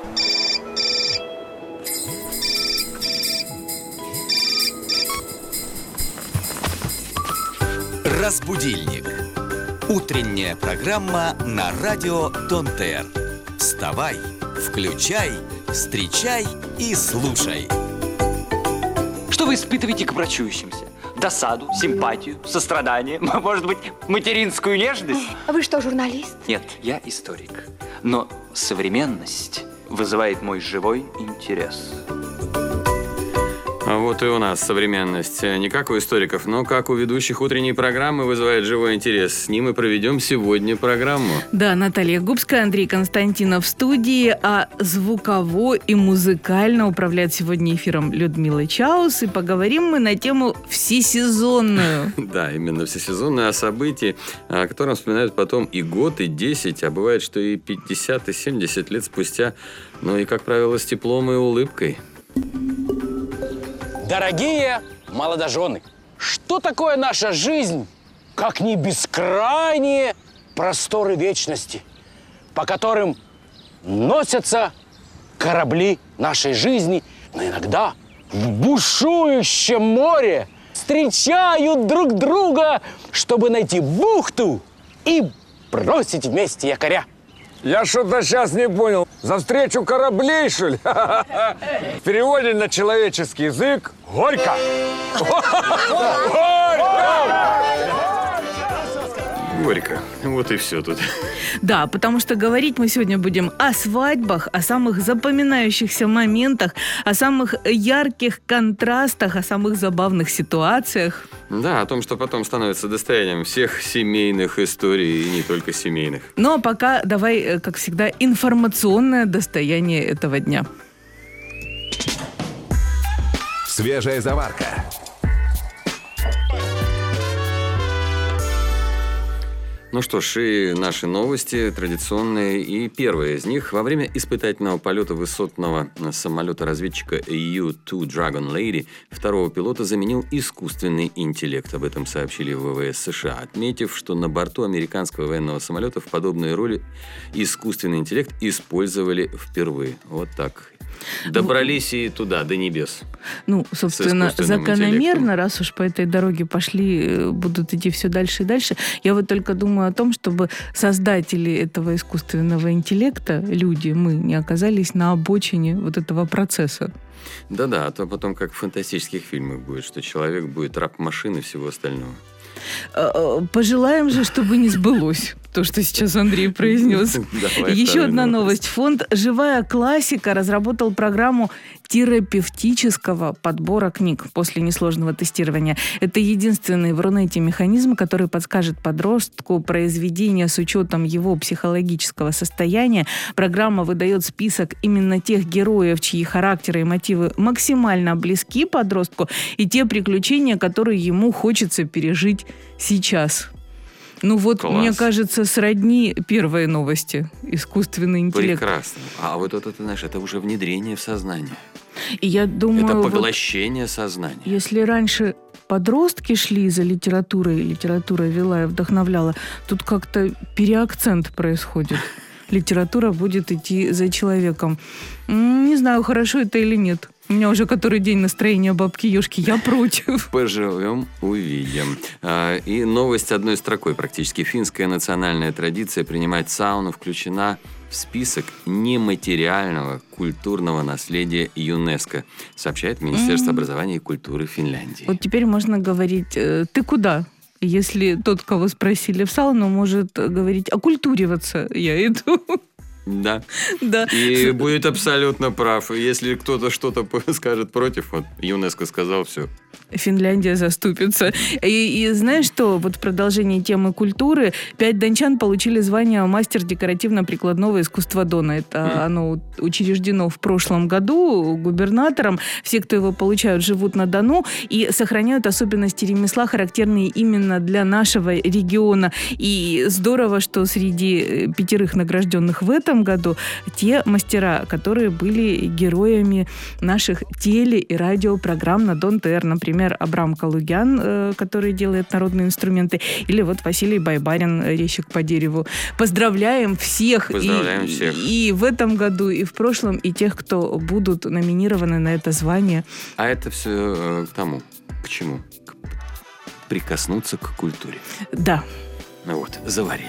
Разбудильник. Утренняя программа на радио Дон-Тер. Вставай, включай, встречай и слушай. Что вы испытываете к врачующимся? Досаду, симпатию, сострадание, может быть, материнскую нежность? А вы что, журналист? Нет, я историк. Но современность вызывает мой живой интерес. А вот и у нас современность. Не как у историков, но как у ведущих утренней программы вызывает живой интерес. С ним и проведем сегодня программу. Да, Наталья Губская, Андрей Константинов в студии, а звуково и музыкально управляет сегодня эфиром Людмила Чаус. И поговорим мы на тему всесезонную. Да, именно всесезонную, о событии, о котором вспоминают потом и год, и 10, а бывает, что и 50, и 70 лет спустя. Ну и, как правило, с теплом и улыбкой. Дорогие молодожены, что такое наша жизнь, как не бескрайние просторы вечности, по которым носятся корабли нашей жизни, но иногда в бушующем море встречают друг друга, чтобы найти бухту и бросить вместе якоря. Я что-то сейчас не понял. За встречу кораблей, что ли? В переводе на человеческий язык – горько. Горько. Вот и все тут. Да, потому что говорить мы сегодня будем о свадьбах, о самых запоминающихся моментах, о самых ярких контрастах, о самых забавных ситуациях. Да, о том, что потом становится достоянием всех семейных историй, и не только семейных. Ну а пока давай, как всегда, информационное достояние этого дня. Свежая заварка. Ну что ж, и наши новости традиционные. И первая из них. Во время испытательного полета высотного самолета-разведчика U-2 Dragon Lady второго пилота заменил искусственный интеллект. Об этом сообщили в ВВС США, отметив, что на борту американского военного самолета в подобной роли искусственный интеллект использовали впервые. Вот так. Добрались и туда, до небес. Ну, собственно, закономерно, раз уж по этой дороге пошли, будут идти все дальше и дальше. Я вот только думаю о том, чтобы создатели этого искусственного интеллекта, люди, мы, не оказались на обочине вот этого процесса. Да-да, а то потом как в фантастических фильмах будет, что человек будет раб машины и всего остального. Пожелаем же, чтобы не сбылось то, что сейчас Андрей произнес. Еще одна новость. Фонд «Живая классика» разработал программу терапевтического подбора книг после несложного тестирования. Это единственный в Рунете механизм, который подскажет подростку произведение с учетом его психологического состояния. Программа выдает список именно тех героев, чьи характеры и мотивы максимально близки подростку, и те приключения, которые ему хочется пережить сейчас. Ну вот, класс. Мне кажется, сродни первой новости. Искусственный интеллект. Прекрасно. А вот это, ты знаешь, это уже внедрение в сознание. И я думаю, это поглощение сознания. Если раньше подростки шли за литературой, литература вела и вдохновляла, тут как-то переакцент происходит. Литература будет идти за человеком. Не знаю, хорошо это или нет. У меня уже который день настроение бабки Ёшки. Я против. Поживем, увидим. И новость одной строкой практически. Финская национальная традиция принимать сауну включена в список нематериального культурного наследия ЮНЕСКО, сообщает Министерство образования и культуры Финляндии. Вот теперь можно говорить «ты куда?». Если тот, кого спросили в сауну, может говорить «окультуриваться я иду». Да. Да. И будет абсолютно прав. Если кто-то что-то скажет против, вот ЮНЕСКО сказал, все. Финляндия заступится. И знаешь что? Вот в продолжении темы культуры 5 дончан получили звание мастер декоративно-прикладного искусства Дона. Это оно учреждено в прошлом году губернатором. Все, кто его получают, живут на Дону и сохраняют особенности ремесла, характерные именно для нашего региона. И здорово, что среди 5 награжденных в этом году те мастера, которые были героями наших теле- и радиопрограмм на Дон-ТР. Например, например, Абрам Калугян, который делает народные инструменты, или вот Василий Байбарин, резчик по дереву. Поздравляем всех! Поздравляем всех! И в этом году, и в прошлом, и тех, кто будут номинированы на это звание. А это все к тому. К чему? Прикоснуться к культуре. Да. Ну вот, заварили.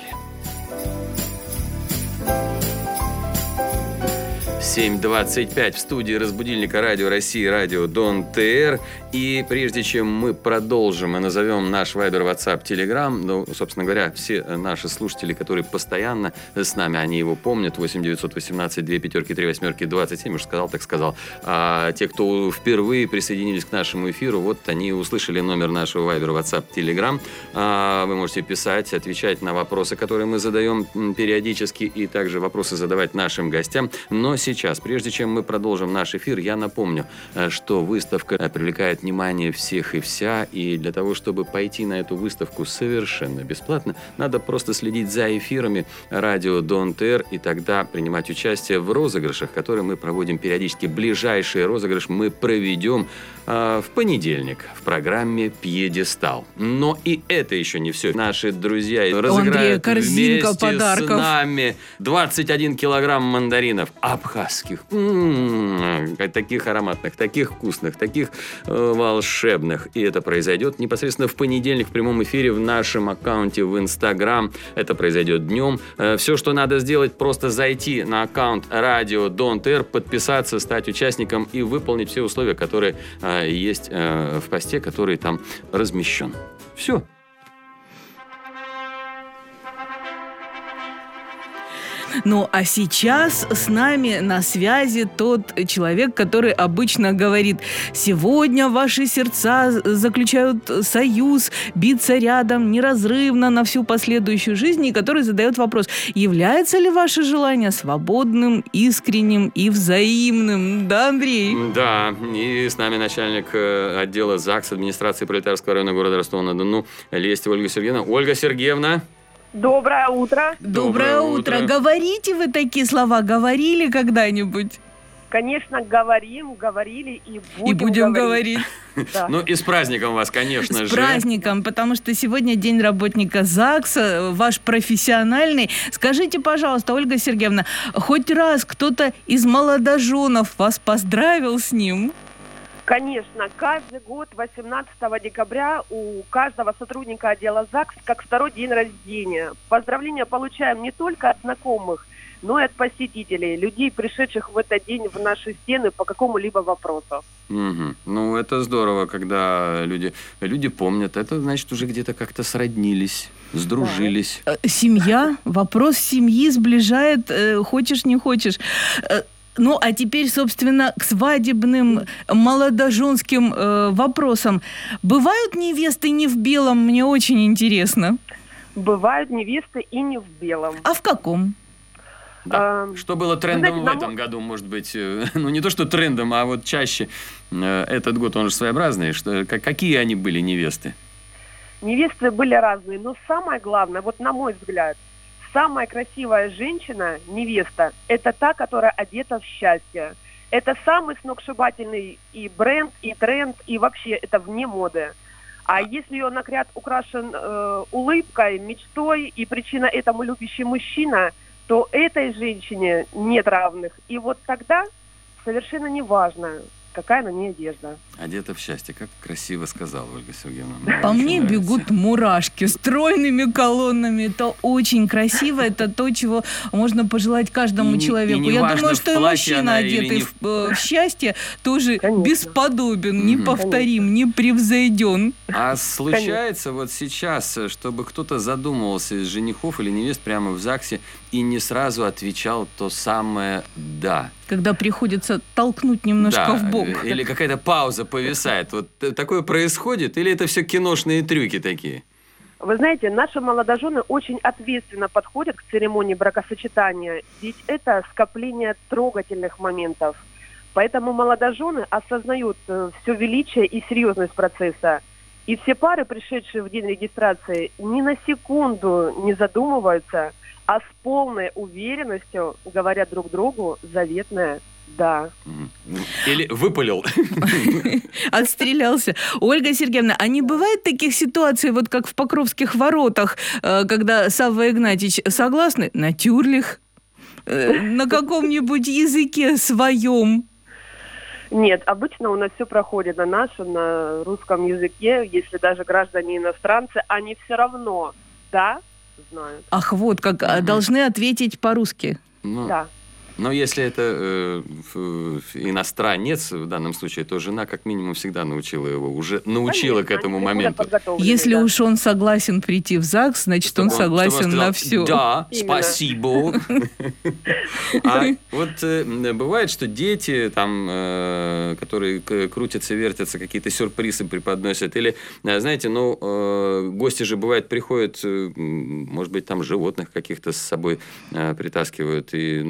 7:25 в студии разбудильника Радио России, Радио Дон ТР. И прежде чем мы продолжим и назовем наш Вайбер, WhatsApp, Telegram, ну, собственно говоря, все наши слушатели, которые постоянно с нами, они его помнят, 8 918 2 5 3 8 27, уж сказал, так сказал. А те, кто впервые присоединились к нашему эфиру, вот они услышали номер нашего Вайбер, WhatsApp, Telegram. Вы можете писать, отвечать на вопросы, которые мы задаем периодически, и также вопросы задавать нашим гостям. Но сейчас, прежде чем мы продолжим наш эфир, я напомню, что выставка привлекает внимание всех и вся, и для того, чтобы пойти на эту выставку совершенно бесплатно, надо просто следить за эфирами радио Дон ТР и тогда принимать участие в розыгрышах, которые мы проводим периодически. Ближайший розыгрыш мы проведем в понедельник в программе «Пьедестал». Но и это еще не все. Наши друзья разыграют вместе с нами 21 килограмм мандаринов абхазских. Таких ароматных, таких вкусных, таких волшебных. И это произойдет непосредственно в понедельник в прямом эфире в нашем аккаунте в Инстаграм. Это произойдет днем. Все, что надо сделать, просто зайти на аккаунт Радио Дон ТР, подписаться, стать участником и выполнить все условия, которые есть в посте, который там размещен. Все. Ну, а сейчас с нами на связи тот человек, который обычно говорит: сегодня ваши сердца заключают союз, биться рядом неразрывно на всю последующую жизнь, и который задает вопрос: является ли ваше желание свободным, искренним и взаимным? Да, Андрей? Да, и с нами начальник отдела ЗАГС администрации Пролетарского района города Ростова-на-Дону Лестева Ольга Сергеевна. Ольга Сергеевна. Доброе утро. Доброе утро. Говорите вы такие слова? Говорили когда-нибудь? Конечно, говорили и будем, и будем говорить. Да. Ну и с праздником вас, конечно же. С праздником, потому что сегодня День работника ЗАГСа, ваш профессиональный. Скажите, пожалуйста, Ольга Сергеевна, хоть раз кто-то из молодоженов вас поздравил с ним? Конечно, каждый год 18 декабря у каждого сотрудника отдела ЗАГС как второй день рождения. Поздравления получаем не только от знакомых, но и от посетителей, людей, пришедших в этот день в наши стены по какому-либо вопросу. Угу. Ну, это здорово, когда люди помнят. Это, значит, уже где-то как-то сроднились, сдружились. Семья, вопрос семьи сближает, хочешь, не хочешь. Ну, а теперь, собственно, к свадебным молодоженским вопросам. Бывают невесты не в белом? Мне очень интересно. Бывают невесты и не в белом. А в каком? Да. Что было трендом в этом году, может быть? Ну, не то, что трендом, а вот чаще. Этот год, он же своеобразный. Какие они были невесты? Невесты были разные, но самое главное, вот на мой взгляд, самая красивая женщина, невеста, это та, которая одета в счастье. Это самый сногсшибательный и бренд, и тренд, и вообще это вне моды. А если ее наряд украшен улыбкой, мечтой, и причина этому любящий мужчина, то этой женщине нет равных. И вот тогда совершенно не важно, какая на ней одежда. Одета в счастье. Как красиво сказала Ольга Сергеевна. По мне бегут мурашки стройными колоннами. Это очень красиво. Это то, чего можно пожелать каждому человеку. Я думаю, что и мужчина, одетый в счастье, тоже бесподобен, неповторим, непревзойден. А случается вот сейчас, чтобы кто-то задумывался из женихов или невест прямо в ЗАГСе и не сразу отвечал то самое «да». Когда приходится толкнуть немножко в бок. Или какая-то пауза повисает. Вот такое происходит? Или это все киношные трюки такие? Вы знаете, наши молодожены очень ответственно подходят к церемонии бракосочетания, ведь это скопление трогательных моментов. Поэтому молодожены осознают все величие и серьезность процесса. И все пары, пришедшие в день регистрации, ни на секунду не задумываются, а с полной уверенностью говорят друг другу заветное «да». Или выпалил. Отстрелялся. Ольга Сергеевна, а не бывает таких ситуаций, вот как в Покровских воротах, когда Савва Игнатьич согласны на тюрлих, на каком-нибудь языке своем? Нет, обычно у нас все проходит на русском языке. Если даже граждане иностранцы, они все равно да знают. Ах, вот как, должны ответить по-русски. Да. Но если это иностранец, в данном случае, то жена как минимум всегда научила его, уже научила к этому моменту. Если уж он согласен прийти в ЗАГС, значит, он согласен на все. Да, спасибо. А вот бывает, что дети, там, которые крутятся, вертятся, какие-то сюрпризы преподносят, или, знаете, гости же, бывает, приходят, может быть, там животных каких-то с собой притаскивают,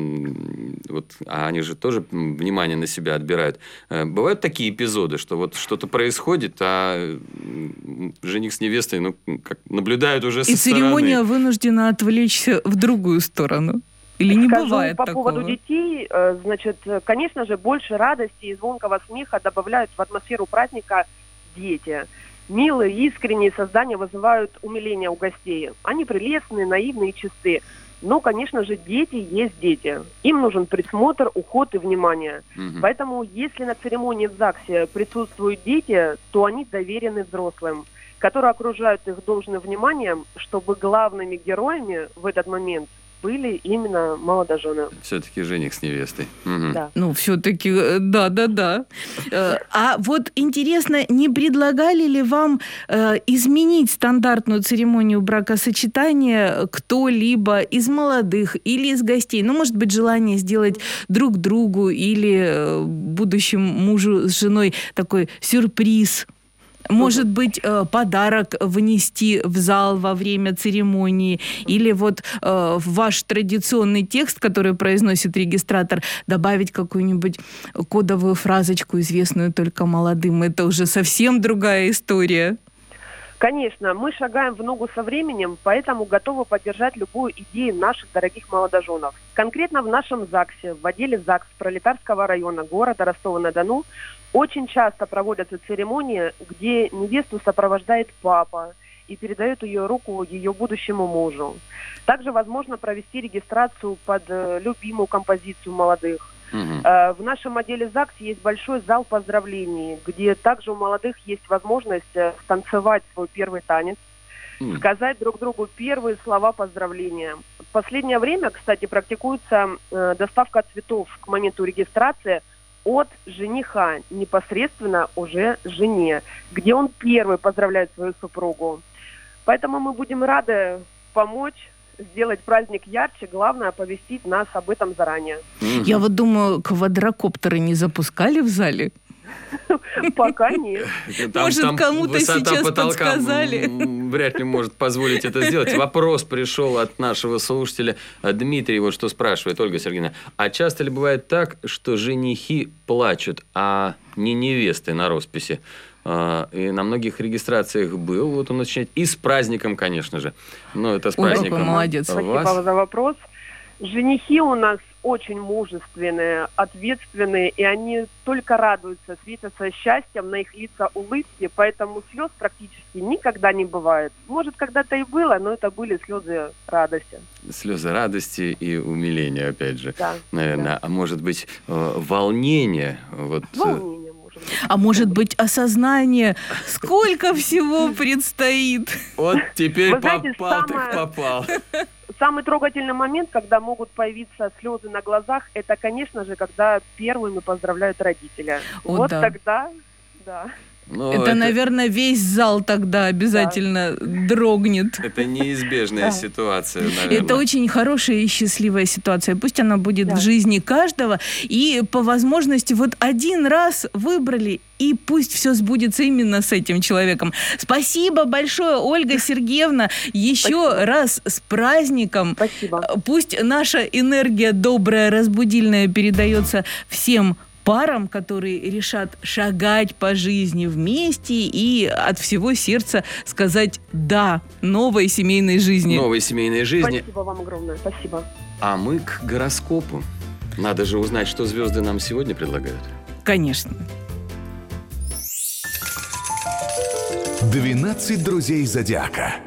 а они же тоже внимание на себя отбирают. Бывают такие эпизоды, что вот что-то происходит, а жених с невестой наблюдают уже со стороны. И церемония вынуждена отвлечься в другую сторону. Или не бывает по такого? поводу детей, значит, конечно же, больше радости и звонкого смеха добавляют в атмосферу праздника дети. Милые, искренние создания вызывают умиление у гостей. Они прелестные, наивные и чисты. Но, конечно же, дети есть дети. Им нужен присмотр, уход и внимание. Угу. Поэтому, если на церемонии в ЗАГСе присутствуют дети, то они доверены взрослым, которые окружают их должным вниманием, чтобы главными героями в этот момент были именно молодожены. Все-таки жених с невестой. Угу. Да. Все-таки, да. А вот интересно, не предлагали ли вам изменить стандартную церемонию бракосочетания кто-либо из молодых или из гостей? Может быть, желание сделать друг другу или будущему мужу с женой такой сюрприз? Может быть, подарок внести в зал во время церемонии, или вот в ваш традиционный текст, который произносит регистратор, добавить какую-нибудь кодовую фразочку, известную только молодым. Это уже совсем другая история. Конечно, мы шагаем в ногу со временем, поэтому готовы поддержать любую идею наших дорогих молодоженов. Конкретно в нашем ЗАГСе, в отделе ЗАГС Пролетарского района города Ростова-на-Дону, очень часто проводятся церемонии, где невесту сопровождает папа и передает ее руку ее будущему мужу. Также возможно провести регистрацию под любимую композицию молодых. В нашем отделе ЗАГС есть большой зал поздравлений, где также у молодых есть возможность станцевать свой первый танец, сказать друг другу первые слова поздравления. В последнее время, кстати, практикуется доставка цветов к моменту регистрации от жениха непосредственно уже жене, где он первый поздравляет свою супругу. Поэтому мы будем рады помочь сделать праздник ярче, главное оповестить нас об этом заранее. Я вот думаю, квадрокоптеры не запускали в зале? Пока нет. Может, кому-то сейчас подсказали? Вряд ли может позволить это сделать. Вопрос пришел от нашего слушателя Дмитрий, вот что спрашивает Ольга Сергеевна. А часто ли бывает так, что женихи плачут, а не невесты на росписи? И на многих регистрациях был, вот он начинает. И с праздником, конечно же. Это с праздником. Ой, молодец. Спасибо за вопрос. Женихи у нас очень мужественные, ответственные, и они только радуются, светятся счастьем, на их лица улыбки, поэтому слез практически никогда не бывает. Может, когда-то и было, но это были слезы радости. Слезы радости и умиления, опять же. Да, наверное. Да. А может быть, волнение? Волнение, может быть. А может быть, осознание, сколько всего предстоит? Вот теперь Вы знаете, попал. Самый трогательный момент, когда могут появиться слезы на глазах, это, конечно же, когда первыми поздравляют родителя. Да. Тогда, да. Это, наверное, весь зал тогда обязательно дрогнет. Это неизбежная ситуация, наверное. Это очень хорошая и счастливая ситуация. Пусть она будет в жизни каждого. И по возможности вот один раз выбрали, и пусть все сбудется именно с этим человеком. Спасибо большое, Ольга Сергеевна. Еще раз с праздником. Спасибо. Пусть наша энергия добрая, разбудильная передается всем парам, которые решат шагать по жизни вместе и от всего сердца сказать «да» новой семейной жизни. Новой семейной жизни. Спасибо вам огромное. Спасибо. А мы к гороскопу. Надо же узнать, что звезды нам сегодня предлагают. Конечно. 12 друзей Зодиака.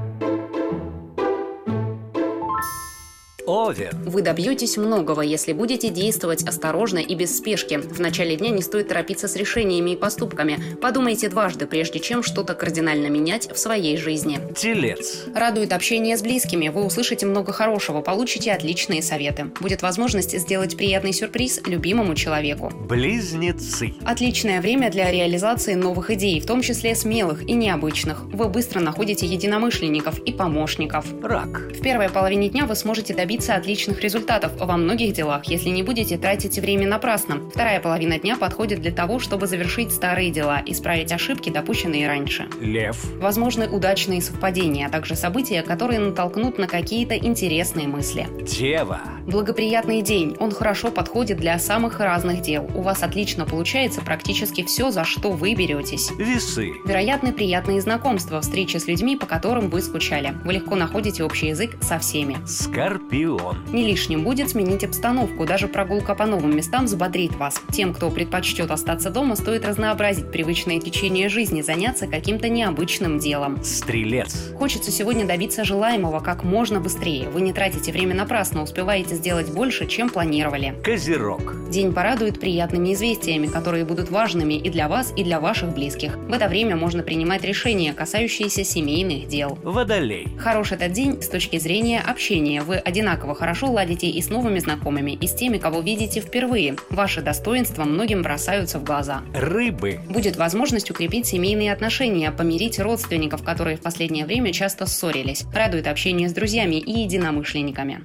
Овен. Вы добьетесь многого, если будете действовать осторожно и без спешки. В начале дня не стоит торопиться с решениями и поступками. Подумайте дважды, прежде чем что-то кардинально менять в своей жизни. Телец. Радует общение с близкими. Вы услышите много хорошего, получите отличные советы. Будет возможность сделать приятный сюрприз любимому человеку. Близнецы. Отличное время для реализации новых идей, в том числе смелых и необычных. Вы быстро находите единомышленников и помощников. Рак. В первой половине дня вы сможете добиться отличных результатов во многих делах, если не будете тратить время напрасно. Вторая половина дня подходит для того, чтобы завершить старые дела, исправить ошибки, допущенные раньше. Лев. Возможны удачные совпадения, а также события, которые натолкнут на какие-то интересные мысли. Дева. Благоприятный день. Он хорошо подходит для самых разных дел. У вас отлично получается практически все, за что вы беретесь. Весы. Вероятны приятные знакомства, встречи с людьми, по которым вы скучали. Вы легко находите общий язык со всеми. Скорпион. Не лишним будет сменить обстановку, даже прогулка по новым местам взбодрит вас. Тем, кто предпочтет остаться дома, стоит разнообразить привычное течение жизни, заняться каким-то необычным делом. Стрелец. Хочется сегодня добиться желаемого как можно быстрее. Вы не тратите время напрасно, успеваете сделать больше, чем планировали. Козерог. День порадует приятными известиями, которые будут важными и для вас, и для ваших близких. В это время можно принимать решения, касающиеся семейных дел. Водолей. Хорош этот день с точки зрения общения. Вы одинаково хорошо ладите и с новыми знакомыми, и с теми, кого видите впервые. Ваши достоинства многим бросаются в глаза. Рыбы. Будет возможность укрепить семейные отношения, помирить родственников, которые в последнее время часто ссорились. Радует общение с друзьями и единомышленниками.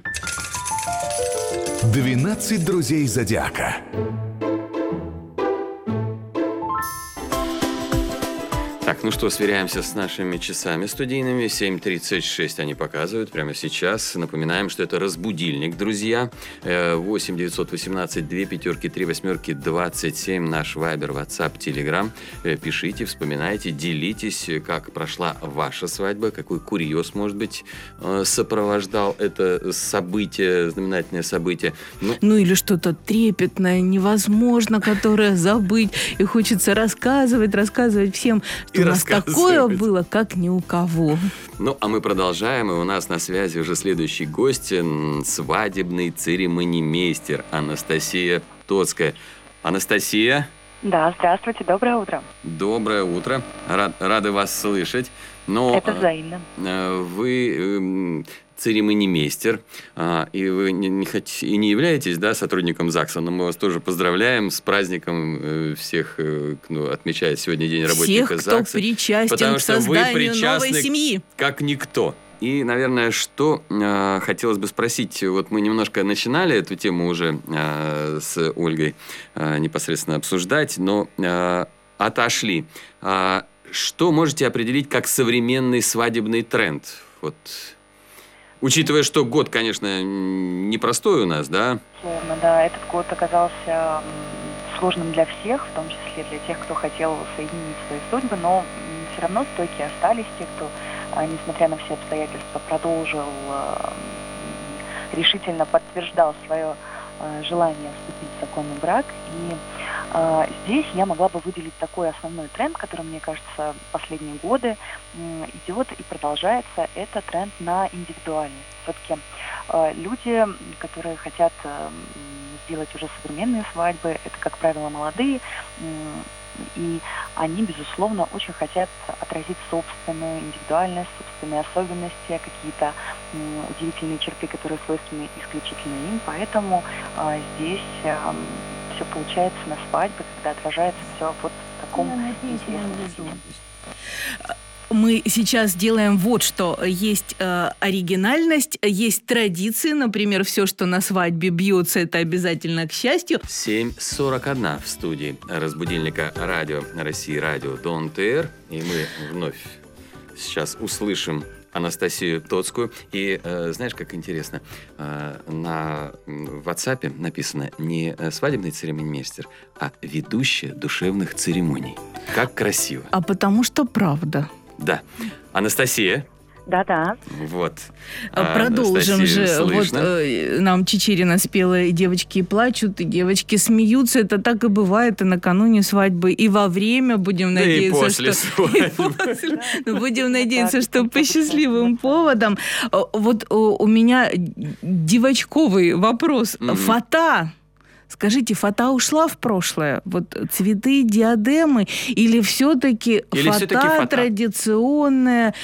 12 друзей Зодиака. Так, ну что, сверяемся с нашими часами студийными. 7:36 они показывают прямо сейчас. Напоминаем, что это разбудильник, друзья. 8 918 2 5 3 8 27. Наш Вайбер, WhatsApp, Telegram. Пишите, вспоминайте, делитесь, как прошла ваша свадьба, какой курьез, может быть, сопровождал это событие, знаменательное событие. Ну или что-то трепетное, невозможно, которое забыть. И хочется рассказывать всем, что у нас такое было, как ни у кого. Ну, а мы продолжаем, и у нас на связи уже следующий гость, свадебный церемонимейстер Анастасия Тоцкая. Анастасия? Да, здравствуйте, доброе утро. Доброе утро, рады вас слышать. Но это взаимно. Вы церемонимейстер, и вы не являетесь, да, сотрудником ЗАГСа, но мы вас тоже поздравляем с праздником всех, кто отмечает сегодня День работника ЗАГСа. Всех, кто причастен к созданию новой семьи. Как никто. И, наверное, что хотелось бы спросить, вот мы немножко начинали эту тему уже с Ольгой непосредственно обсуждать, но отошли. Что можете определить как современный свадебный тренд? Вот, учитывая, что год, конечно, непростой у нас, да? Словно, да, этот год оказался сложным для всех, в том числе для тех, кто хотел соединить свои судьбы, но все равно стойкие остались те, кто, несмотря на все обстоятельства, продолжил, решительно подтверждал свое желание вступить в законный брак. И здесь я могла бы выделить такой основной тренд, который, мне кажется, последние годы идет и продолжается. Это тренд на индивидуальность. Все-таки люди, которые хотят сделать уже современные свадьбы, это, как правило, молодые, и они, безусловно, очень хотят отразить собственную индивидуальность, собственные особенности, какие-то удивительные черты, которые свойственны исключительно им. Поэтому здесь все получается на свадьбе, когда отражается все вот в таком интересном виде. Мы сейчас делаем вот что. Есть оригинальность, есть традиции. Например, все, что на свадьбе бьется, это обязательно к счастью. 7:41 в студии разбудильника Радио России, Радио ТОНТР. И мы вновь сейчас услышим Анастасию Тоцкую. И знаешь, как интересно, на WhatsApp написано не свадебный церемонимейстер, а ведущая душевных церемоний. Как красиво. А потому что правда. Да. Анастасия? Да-да. Вот. Продолжим Анастасия, же. Вот слышно? продолжим же. Слышно? Вот нам Чичерина спела «И девочки плачут, и девочки смеются». Это так и бывает и накануне свадьбы, и во время, будем надеяться, и после что... свадьбы. Будем надеяться, что по счастливым поводам. Вот у меня девочковый вопрос. Фата. Скажите, фата ушла в прошлое? Вот цветы, диадемы? Или все-таки фата традиционная?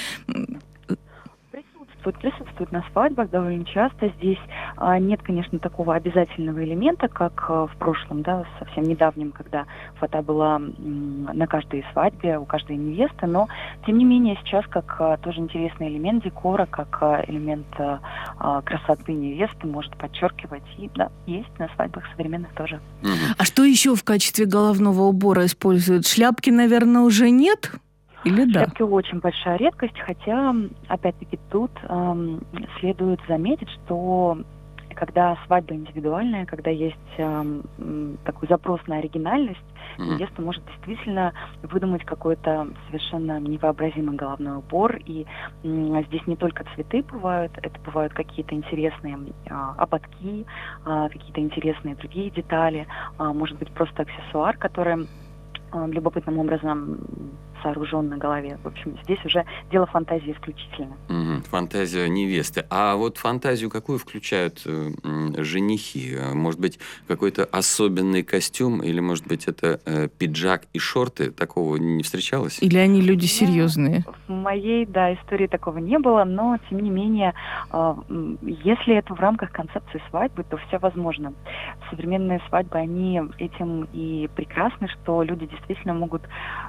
Присутствует на свадьбах довольно часто. Здесь нет, конечно, такого обязательного элемента, как в прошлом, да, совсем недавнем, когда фата была на каждой свадьбе, у каждой невесты, но, тем не менее, сейчас как тоже интересный элемент декора, как элемент красоты невесты может подчеркивать. И да, есть на свадьбах современных тоже. А что еще в качестве головного убора используют? Шляпки, наверное, уже нет? Или да? Шляпки очень большая редкость, хотя, опять-таки, тут следует заметить, что когда свадьба индивидуальная, когда есть такой запрос на оригинальность, невеста может действительно выдумать какой-то совершенно невообразимый головной убор. И здесь не только цветы бывают, это бывают какие-то интересные ободки, какие-то интересные другие детали, может быть, просто аксессуар, который любопытным образом сооружен на голове. В общем, здесь уже дело фантазии исключительно. Фантазия невесты. А вот фантазию какую включают женихи? Может быть, какой-то особенный костюм? Или, может быть, это пиджак и шорты? Такого не встречалось? Или они люди серьезные? В моей, истории такого не было, но, тем не менее, если это в рамках концепции свадьбы, то все возможно. Современные свадьбы, они этим и прекрасны, что люди действительно могут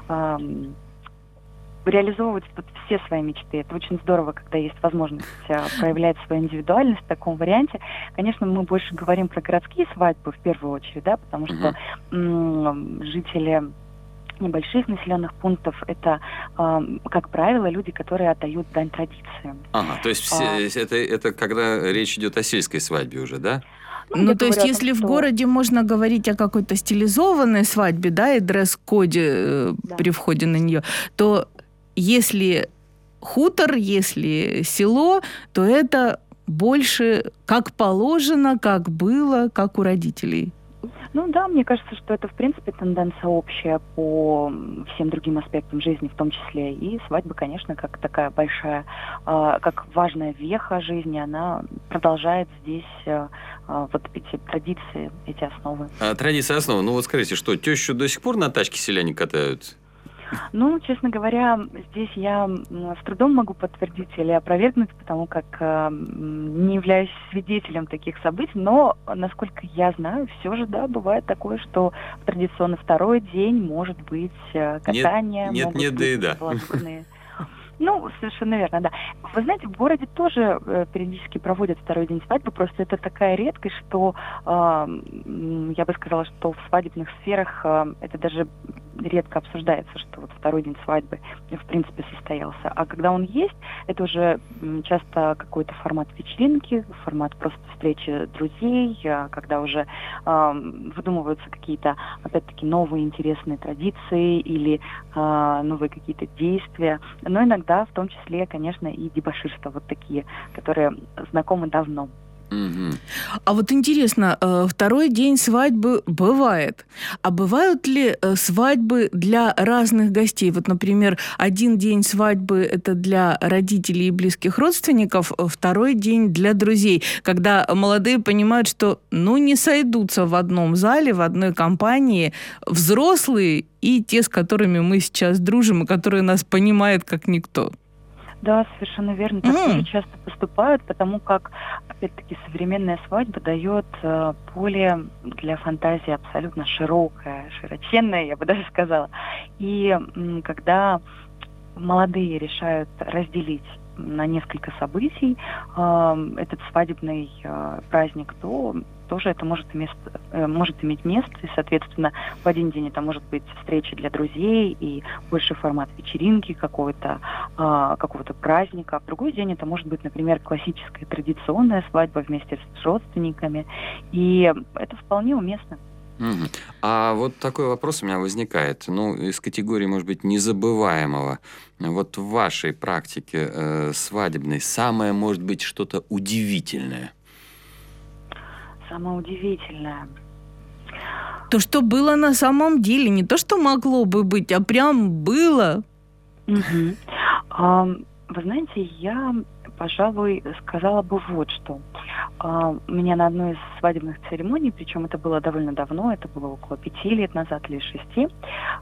реализовывать тут все свои мечты. Это очень здорово, когда есть возможность проявлять свою индивидуальность в таком варианте. Конечно, мы больше говорим про городские свадьбы в первую очередь, да, потому что жители небольших населенных пунктов это, как правило, люди, которые отдают дань традициям. То есть это когда речь идет о сельской свадьбе уже, да? То есть, если в городе можно говорить о какой-то стилизованной свадьбе, да, и дресс-коде при входе на нее, то если хутор, если село, то это больше как положено, как было, как у родителей. Мне кажется, что это, в принципе, тенденция общая по всем другим аспектам жизни, в том числе и свадьба, конечно, как такая большая, как важная веха жизни, она продолжает здесь вот эти традиции, эти основы. Традиции, основы. Вот скажите, что тещу до сих пор на тачке селяне катают? Честно говоря, здесь я с трудом могу подтвердить или опровергнуть, потому как не являюсь свидетелем таких событий, но, насколько я знаю, все же, бывает такое, что традиционно второй день может быть катание, нет, да и да. Совершенно верно, да. Вы знаете, в городе тоже периодически проводят второй день свадьбы, просто это такая редкость, что я бы сказала, что в свадебных сферах это даже редко обсуждается, что вот второй день свадьбы в принципе состоялся. А когда он есть, это уже часто какой-то формат вечеринки, формат просто встречи друзей, когда уже выдумываются какие-то, опять-таки, новые интересные традиции или новые какие-то действия. Но иногда, в том числе, конечно, и дебоширства вот такие, которые знакомы давно. А вот интересно, второй день свадьбы бывает. А бывают ли свадьбы для разных гостей? Вот, например, один день свадьбы – это для родителей и близких родственников, второй день для друзей, когда молодые понимают, что не сойдутся в одном зале, в одной компании взрослые и те, с которыми мы сейчас дружим, и которые нас понимают как никто. Да, совершенно верно. Так тоже часто поступают, потому как, опять-таки, современная свадьба дает поле для фантазии абсолютно широкое, широченное, я бы даже сказала. И когда молодые решают разделить на несколько событий этот свадебный праздник, то тоже это может иметь место, и, соответственно, в один день это может быть встреча для друзей и больший формат вечеринки какого-то праздника, а в другой день это может быть, например, классическая традиционная свадьба вместе с родственниками, и это вполне уместно. Угу. А вот такой вопрос у меня возникает. Ну, из категории, может быть, незабываемого. Вот в вашей практике свадебной самое, может быть, что-то удивительное? Самое удивительное. То, что было на самом деле, не то, что могло бы быть, а прям было. Угу. Вы знаете, я, пожалуй, сказала бы вот что. У меня на одной из свадебных церемоний, причем это было довольно давно, это было около 5 лет назад или 6,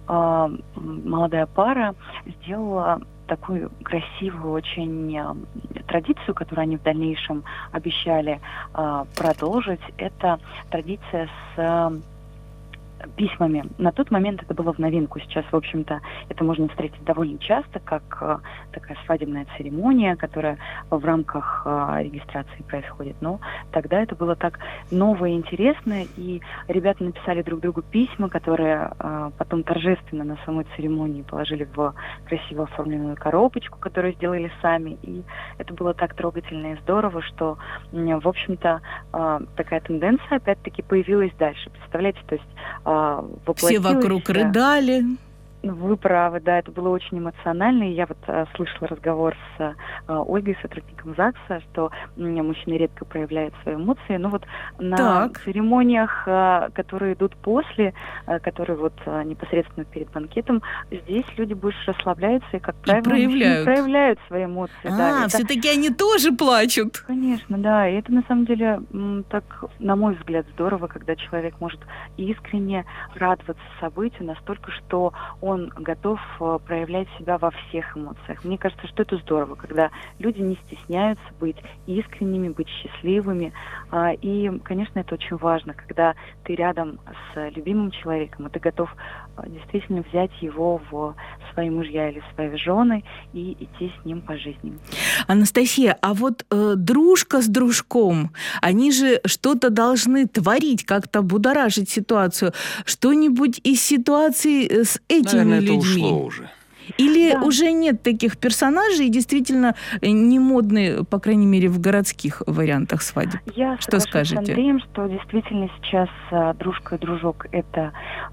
молодая пара сделала такую красивую очень традицию, которую они в дальнейшем обещали продолжить. Это традиция с письмами. На тот момент это было в новинку. Сейчас, в общем-то, это можно встретить довольно часто, как такая свадебная церемония, которая в рамках регистрации происходит. Но тогда это было так ново и интересно, и ребята написали друг другу письма, которые потом торжественно на самой церемонии положили в красиво оформленную коробочку, которую сделали сами. И это было так трогательно и здорово, что, в общем-то, такая тенденция опять-таки появилась дальше. Представляете, то есть все вокруг рыдали. Вы правы, да, это было очень эмоционально. И я вот слышала разговор с Ольгой, сотрудником ЗАГСа, что мужчины редко проявляют свои эмоции. Но вот на церемониях, которые идут после, которые вот непосредственно перед банкетом, здесь люди больше расслабляются и, как правило, проявляют свои эмоции. Да, все-таки они тоже плачут. Конечно, да. И это на самом деле так, на мой взгляд, здорово, когда человек может искренне радоваться событию настолько, что он готов проявлять себя во всех эмоциях. Мне кажется, что это здорово, когда люди не стесняются быть искренними, быть счастливыми. И, конечно, это очень важно, когда ты рядом с любимым человеком, и ты готов действительно взять его в свои мужья или свои жены и идти с ним по жизни. Анастасия, а вот дружка с дружком, они же что-то должны творить, как-то будоражить ситуацию. Что-нибудь из ситуации с этими Наверное, людьми? Это ушло уже. Или уже нет таких персонажей, действительно не модные, по крайней мере, в городских вариантах свадеб? Я что скажете? С Андреем, что действительно сейчас дружка и дружок – это,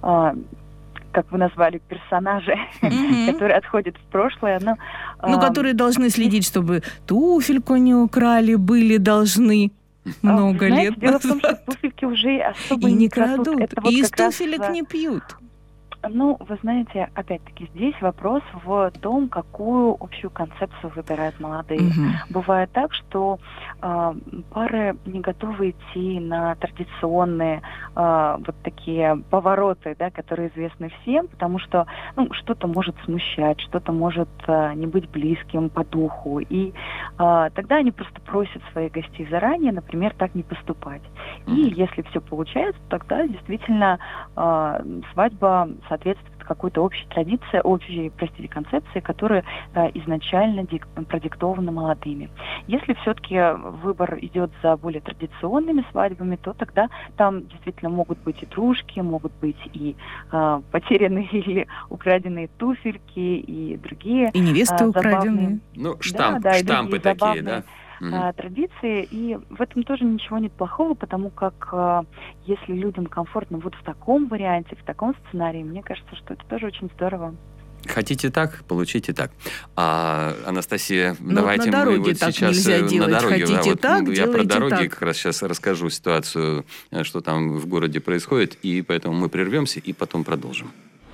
как вы назвали, персонажи, которые отходят в прошлое. Но, которые должны следить, чтобы туфельку не украли, были должны. Много лет дело в том, что туфельки уже особо не крадут. И из туфелек не пьют. Ну, вы знаете, опять-таки, здесь вопрос в том, какую общую концепцию выбирают молодые. Бывает так, что пары не готовы идти на традиционные вот такие повороты, да, которые известны всем, потому что что-то может смущать, что-то может не быть близким по духу. И тогда они просто просят своих гостей заранее, например, так не поступать. И если все получается, тогда действительно свадьба соответствует какой-то общей традиции, концепции, которая изначально продиктована молодыми. Если все-таки выбор идет за более традиционными свадьбами, то тогда там действительно могут быть и дружки, могут быть и потерянные или украденные туфельки, и другие и невесты украденные. Ну, штампы такие, да? Традиции, и в этом тоже ничего нет плохого, потому как если людям комфортно вот в таком варианте, в таком сценарии, мне кажется, что это тоже очень здорово. Хотите так, получите так. Анастасия, давайте на дороге мы вот так сейчас нельзя делать. на дороге, Хотите так, я про дороги так. как раз сейчас расскажу ситуацию, что там в городе происходит, и поэтому мы прервемся и потом продолжим.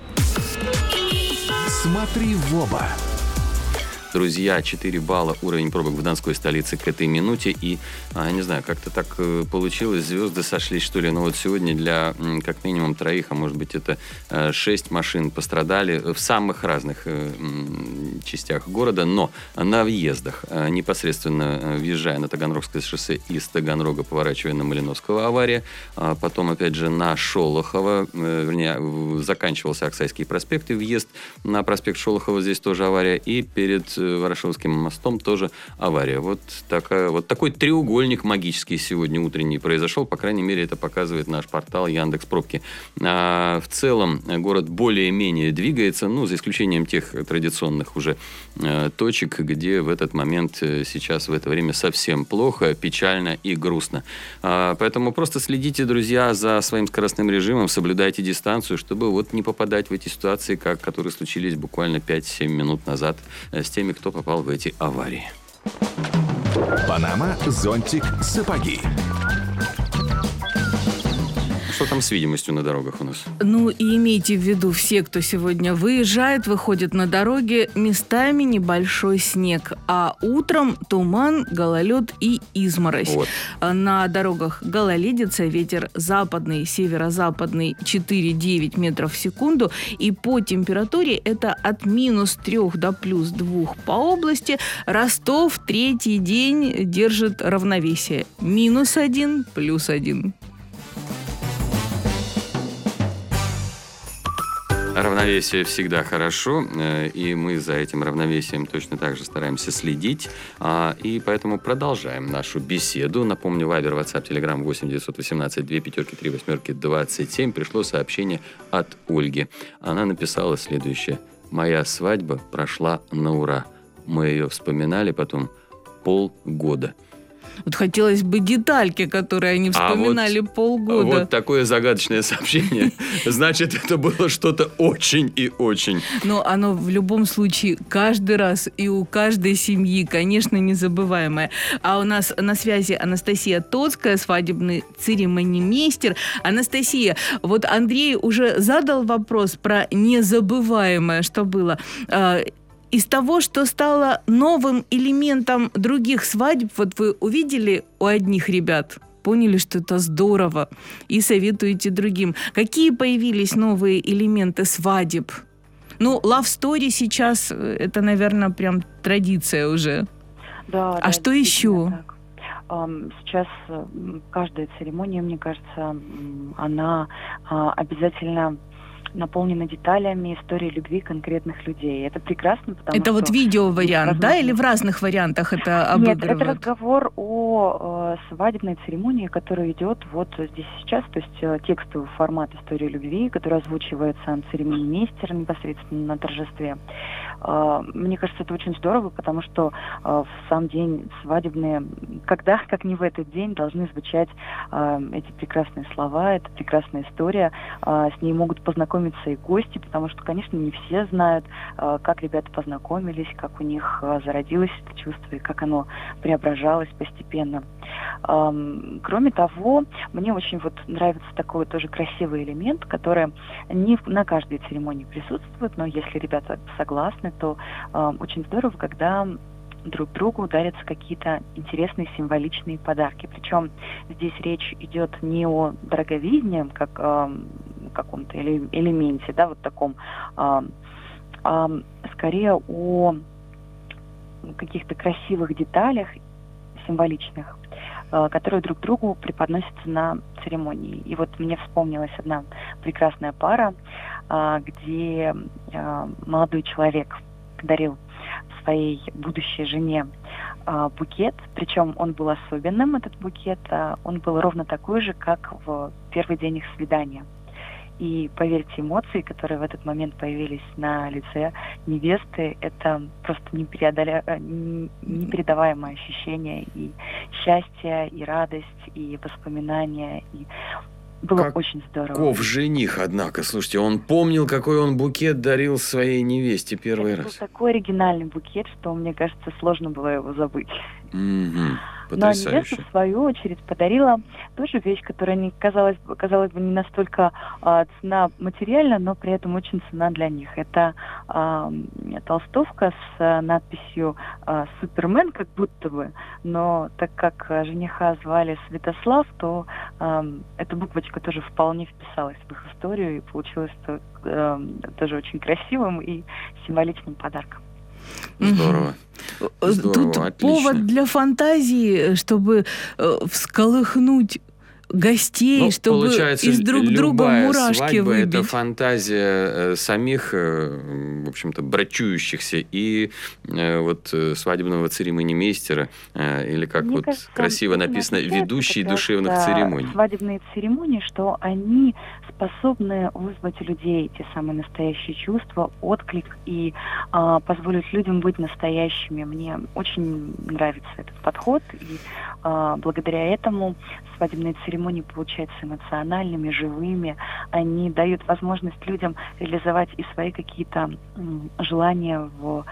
Смотри в оба. Друзья, 4 балла уровень пробок в Донской столице к этой минуте. И, не знаю, как-то так получилось, звезды сошлись, что ли. Но вот сегодня для как минимум 3, а может быть это 6 машин пострадали в самых разных частях города. Но на въездах, непосредственно въезжая на Таганрогское шоссе из Таганрога, поворачивая на Малиновского, авария. Потом, опять же, на Шолохова, вернее, заканчивался Аксайский проспект, и въезд на проспект Шолохова, здесь тоже авария. И перед Ворошиловским мостом тоже авария. Вот такой треугольник магический сегодня утренний произошел. По крайней мере, это показывает наш портал Яндекс.Пробки. А в целом город более-менее двигается, за исключением тех традиционных уже точек, где в этот момент сейчас в это время совсем плохо, печально и грустно. Поэтому просто следите, друзья, за своим скоростным режимом, соблюдайте дистанцию, чтобы не попадать в эти ситуации, которые случились буквально 5-7 минут назад с теми, кто попал в эти аварии. Панама, зонтик, сапоги. Что там с видимостью на дорогах у нас? И имейте в виду, все, кто сегодня выезжает, выходит на дороги, местами небольшой снег, а утром туман, гололед и изморозь. Вот. На дорогах гололедица, ветер западный, северо-западный 4-9 метров в секунду, и по температуре это от -3 до +2 по области. Ростов третий день держит равновесие. -1, +1. Равновесие всегда хорошо, и мы за этим равновесием точно так же стараемся следить, и поэтому продолжаем нашу беседу. Напомню, Вайбер, WhatsApp, Telegram 8 918 2 5 3 8 27. Пришло сообщение от Ольги. Она написала следующее. «Моя свадьба прошла на ура. Мы ее вспоминали потом полгода». Хотелось бы детальки, которые они вспоминали полгода. Вот такое загадочное сообщение. Значит, это было что-то очень и очень. Но оно в любом случае каждый раз и у каждой семьи, конечно, незабываемое. А у нас на связи Анастасия Тоцкая, свадебный церемонимейстер. Анастасия, Андрей уже задал вопрос про незабываемое, что было. Из того, что стало новым элементом других свадеб, вы увидели у одних ребят, поняли, что это здорово, и советуете другим. Какие появились новые элементы свадеб? Love Story сейчас, это, наверное, прям традиция уже. Да. А что еще? Сейчас каждая церемония, мне кажется, она обязательно наполнена деталями истории любви конкретных людей. Это прекрасно, потому что... Это видео-вариант, да? Или в разных вариантах это обыгрывают? Нет, это разговор о свадебной церемонии, которая идет здесь сейчас, то есть текстовый формат истории любви, который озвучивает сам церемонимейстер непосредственно на торжестве. Мне кажется, это очень здорово, потому что в сам день свадебный, когда, как не в этот день, должны звучать эти прекрасные слова, эта прекрасная история. С ней могут познакомиться и гости, потому что, конечно, не все знают, как ребята познакомились, как у них зародилось это чувство и как оно преображалось постепенно. Кроме того, мне очень нравится такой тоже красивый элемент, который не на каждой церемонии присутствует, но если ребята согласны, то очень здорово, когда друг другу дарятся какие-то интересные символичные подарки. Причем здесь речь идет не о дороговизне, как каком-то элементе, таком, а скорее о каких-то красивых деталях символичных, которые друг другу преподносятся на церемонии. И мне вспомнилась одна прекрасная пара, где молодой человек дарил своей будущей жене букет, причем он был особенным, этот букет, он был ровно такой же, как в первый день их свидания. И, поверьте, эмоции, которые в этот момент появились на лице невесты, это просто непередаваемое ощущение и счастья, и радость, и воспоминания, и было очень здорово. Каков жених, однако. Слушайте, он помнил, какой он букет дарил своей невесте первый раз. Это был такой оригинальный букет, что, мне кажется, сложно было его забыть. Но невеста, в свою очередь, подарила тоже вещь, которая, казалось бы, не настолько цена материальна, но при этом очень цена для них. Это толстовка с надписью «Супермен», как будто бы, но так как жениха звали Святослав, то эта буквочка тоже вполне вписалась в их историю и получилось тоже очень красивым и символичным подарком. Здорово. Тут отлично. Повод для фантазии, чтобы всколыхнуть гостей, чтобы из друг друга мурашки свадьба выбить. Это фантазия самих, в общем-то, брачующихся и вот свадебного церемонимейстера, или как Мне вот кажется, красиво этим написано, отличается ведущий как раз, душевных да, церемоний. Свадебные церемонии, что они способны вызвать у людей те самые настоящие чувства, отклик и позволить людям быть настоящими. Мне очень нравится этот подход, и благодаря этому свадебные церемонии получаются эмоциональными, живыми. Они дают возможность людям реализовать и свои какие-то желания в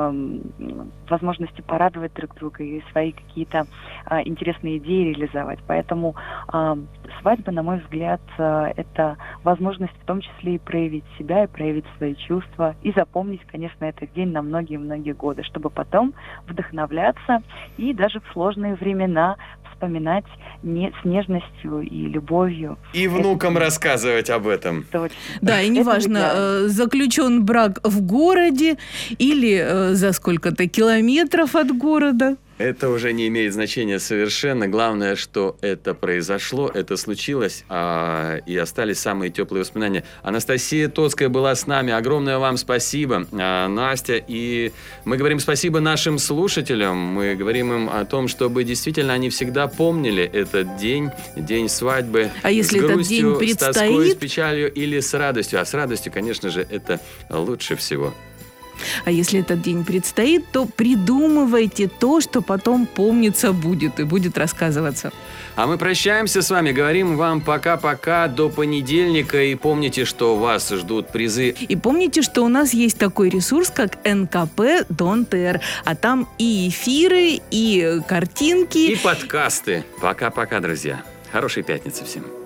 возможности порадовать друг друга, и свои какие-то интересные идеи реализовать. Поэтому свадьба, на мой взгляд, это возможность в том числе и проявить себя, и проявить свои чувства, и запомнить, конечно, этот день на многие-многие годы, чтобы потом вдохновляться и даже в сложные времена вспоминать с нежностью и любовью. И внукам рассказывать об этом. Точно. Да, и неважно, заключен брак в городе или за сколько-то километров от города. Это уже не имеет значения совершенно. Главное, что это произошло, это случилось, и остались самые теплые воспоминания. Анастасия Тоцкая была с нами. Огромное вам спасибо, Настя. И мы говорим спасибо нашим слушателям. Мы говорим им о том, чтобы действительно они всегда помнили этот день, день свадьбы. А если с грустью, этот день предстоит? с тоской, с печалью или с радостью. А с радостью, конечно же, это лучше всего. А если этот день предстоит, то придумывайте то, что потом помнится будет и будет рассказываться. А мы прощаемся с вами, говорим вам пока-пока до понедельника. И помните, что вас ждут призы. И помните, что у нас есть такой ресурс, как НКП.ТР. А там и эфиры, и картинки. И подкасты. Пока-пока, друзья. Хорошей пятницы всем.